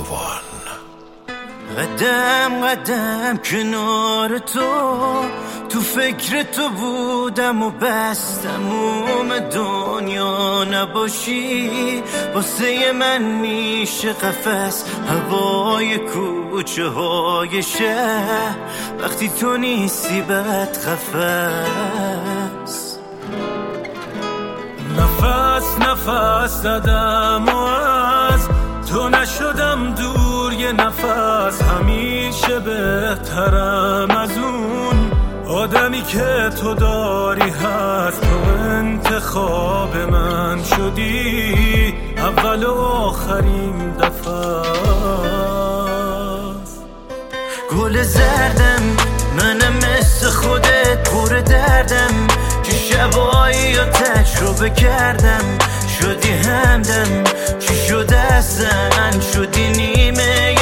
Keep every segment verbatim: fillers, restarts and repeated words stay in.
خوبان. قدم قدم کنار تو، تو فکر تو بودم و بس تموم دنیا نباشی. واسه من میشه قفس هوای کوچه های شهر، وقتی تو نیستی بد قفس. نفس نفس زدم و از تو نشدم دور یه نفس. همیشه بهترم از اون آدمی که تو داری هست. تو انتخاب من شدی اول و آخرین دفعه. گل زردم منم مثل خودت پر دردم، که شبایی یا تجربه کردم. شدی همدم چی شده اصلا، شدی نیمه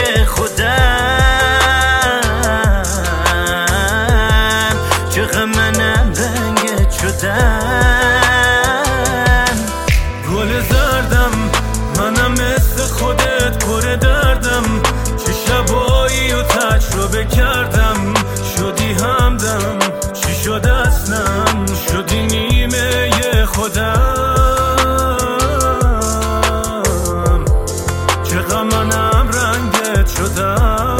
خودم. چقدر منم رنگت شدم. گل زردم منم مثل خودت پر دردم، چه شبایی و تجربه کردم. شدی همدم چی شده اصلا، شدی نیمه خودم. چقدر منم رنگت شدم.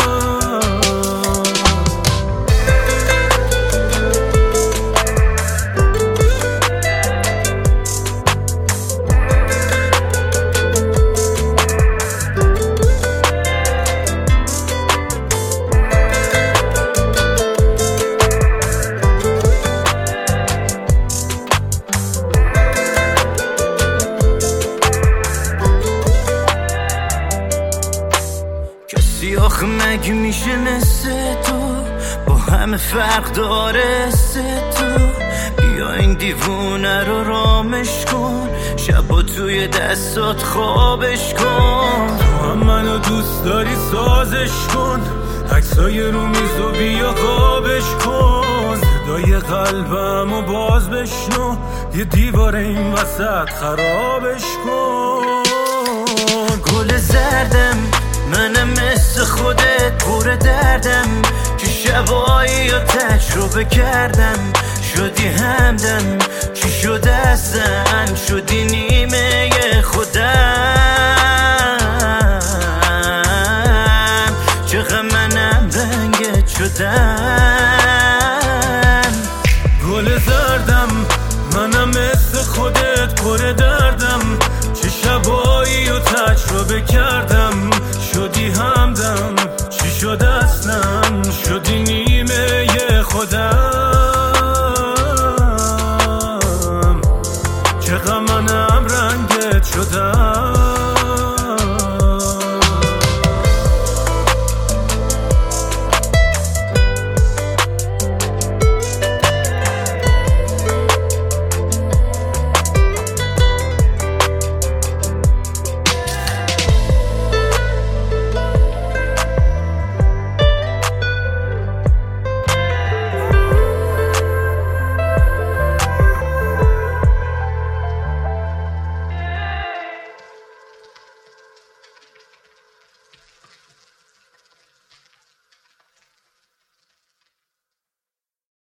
آخه مگه میشه مثل تو با همه فرق داره سه تو. بیا این دیوونه رو رامش کن، شبا توی دستات خوابش کن. تو هم منو دوست داری سازش کن، عکسای رو میز و بیا خوابش کن. صدای قلبمو باز بشنو، یه دیوار این وسط خرابش کن. گل زردم منم مثل خودت پر دردم، که شبایی یا تجربه کردم. شدی همدم چی شده اصلا، شدی نیمه خودم. چقدر منم رنگت شدم. گل زردم منم مثل خودت پر دردم، چه شبایی و تجربه کردم. شدی همدم چی شده اصلا، شدی نیمه خودم. چقدر منم رنگت شدم.